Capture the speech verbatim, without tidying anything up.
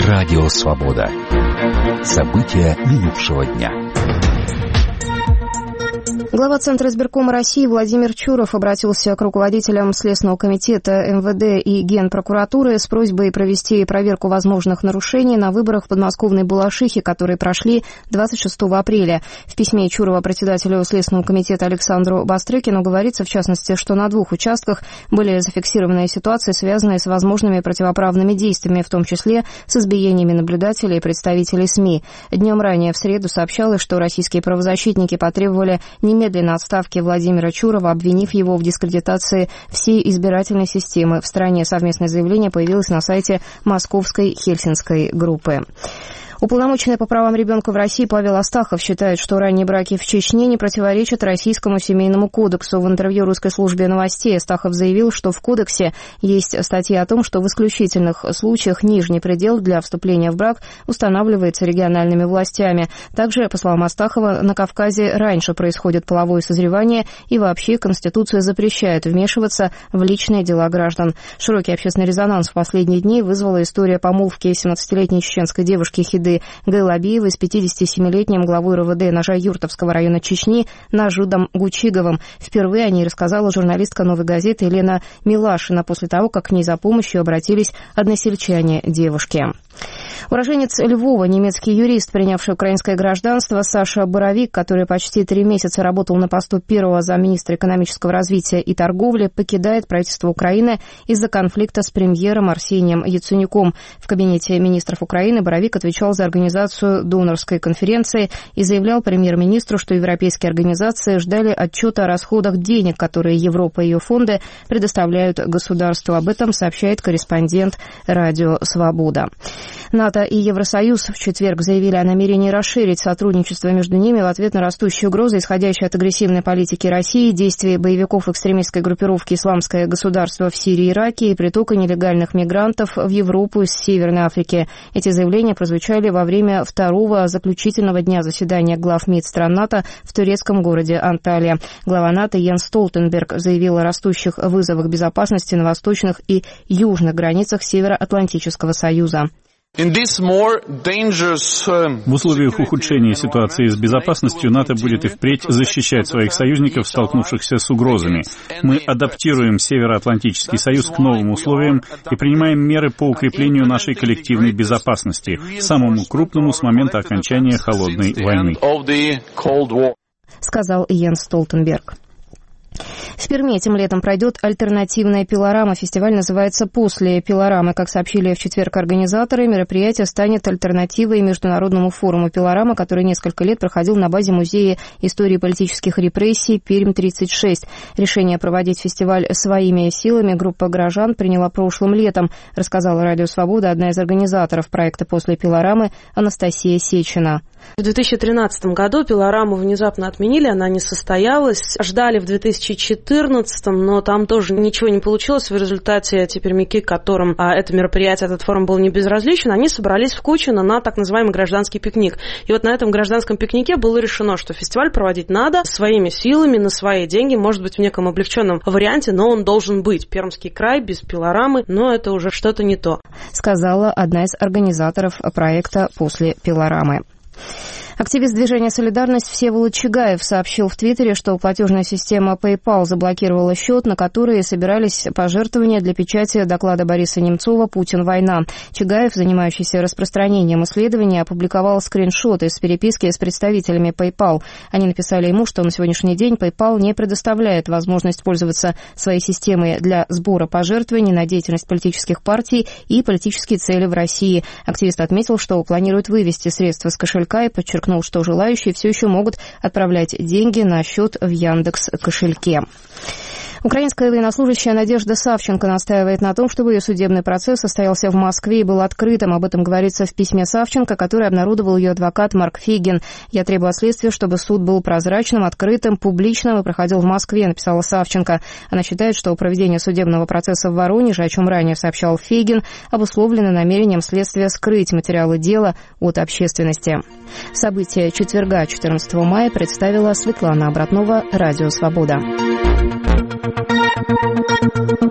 Радио Свобода. События минувшего дня. Глава Центра избиркома России Владимир Чуров обратился к руководителям Следственного комитета эм вэ дэ и Генпрокуратуры с просьбой провести проверку возможных нарушений на выборах в подмосковной Балашихе, которые прошли двадцать шестого апреля. В письме Чурова председателю Следственного комитета Александру Бастрыкину говорится, в частности, что на двух участках были зафиксированы ситуации, связанные с возможными противоправными действиями, в том числе с избиениями наблюдателей и представителей СМИ. Днем ранее, в среду, сообщалось, что российские правозащитники потребовали немедленно Немедленно отставки Владимира Чурова, обвинив его в дискредитации всей избирательной системы. В стране совместное заявление появилось на сайте Московской Хельсинской группы. Уполномоченный по правам ребенка в России Павел Астахов считает, что ранние браки в Чечне не противоречат Российскому семейному кодексу. В интервью русской службе новостей Астахов заявил, что в кодексе есть статья о том, что в исключительных случаях нижний предел для вступления в брак устанавливается региональными властями. Также, по словам Астахова, на Кавказе раньше происходит половое созревание, и вообще Конституция запрещает вмешиваться в личные дела граждан. Широкий общественный резонанс в последние дни вызвала история помолвки семнадцатилетней чеченской девушки Хиды Гайлабиевой с пятидесятисемилетним главой эр вэ дэ Ножа-Юртовского района Чечни Нажидом Гучиговым. Впервые о ней рассказала журналистка «Новой газеты» Елена Милашина после того, как к ней за помощью обратились односельчане девушки. Уроженец Львова, немецкий юрист, принявший украинское гражданство, Саша Боровик, который почти три месяца работал на посту первого замминистра экономического развития и торговли, покидает правительство Украины из-за конфликта с премьером Арсением Яценюком. В кабинете министров Украины Боровик отвечал за организацию донорской конференции и заявлял премьер-министру, что европейские организации ждали отчета о расходах денег, которые Европа и ее фонды предоставляют государству. Об этом сообщает корреспондент «Радио Свобода». НАТО и Евросоюз в четверг заявили о намерении расширить сотрудничество между ними в ответ на растущие угрозы, исходящие от агрессивной политики России, действий боевиков экстремистской группировки «Исламское государство» в Сирии и Ираке и притока нелегальных мигрантов в Европу из Северной Африки. Эти заявления прозвучали во время второго заключительного дня заседания глав МИД стран НАТО в турецком городе Анталия. Глава НАТО Йенс Столтенберг заявил о растущих вызовах безопасности на восточных и южных границах Североатлантического союза. В условиях ухудшения ситуации с безопасностью НАТО будет и впредь защищать своих союзников, столкнувшихся с угрозами. Мы адаптируем Североатлантический союз к новым условиям и принимаем меры по укреплению нашей коллективной безопасности, самому крупному с момента окончания Холодной войны, сказал Йенс Столтенберг. В Перми этим летом пройдет альтернативная пилорама. Фестиваль называется «После пилорамы». Как сообщили в четверг организаторы, мероприятие станет альтернативой международному форуму «Пилорама», который несколько лет проходил на базе Музея истории политических репрессий Пермь-тридцать шесть. Решение проводить фестиваль своими силами группа горожан приняла прошлым летом, рассказала Радио Свобода одна из организаторов проекта «После пилорамы» Анастасия Сечина. В две тысячи тринадцатом году пилораму внезапно отменили, она не состоялась. Ждали в две тысячи четырнадцатом, но там тоже ничего не получилось. В результате эти пермяки, которым а, это мероприятие, этот форум был не безразличен, они собрались в Кучино на так называемый гражданский пикник. И вот на этом гражданском пикнике было решено, что фестиваль проводить надо своими силами, на свои деньги, может быть, в неком облегченном варианте, но он должен быть. Пермский край без пилорамы, но это уже что-то не то, сказала одна из организаторов проекта «После пилорамы». Активист движения «Солидарность» Всеволод Чигаев сообщил в Твиттере, что платежная система PayPal заблокировала счет, на который собирались пожертвования для печати доклада Бориса Немцова «Путин. Война». Чигаев, занимающийся распространением исследований, опубликовал скриншоты из переписки с представителями PayPal. Они написали ему, что на сегодняшний день PayPal не предоставляет возможность пользоваться своей системой для сбора пожертвований на деятельность политических партий и политические цели в России. Активист отметил, что планирует вывести средства с кошелька и подчеркнул, что желающие все еще могут отправлять деньги на счет в Яндекс.Кошельке. Украинская военнослужащая Надежда Савченко настаивает на том, чтобы ее судебный процесс состоялся в Москве и был открытым. Об этом говорится в письме Савченко, который обнародовал ее адвокат Марк Фейгин. «Я требую от следствия, чтобы суд был прозрачным, открытым, публичным и проходил в Москве», написала Савченко. Она считает, что проведение судебного процесса в Воронеже, о чем ранее сообщал Фейгин, обусловлено намерением следствия скрыть материалы дела от общественности. События четверга, четырнадцатого мая, представила Светлана Обратнова, Радио Свобода.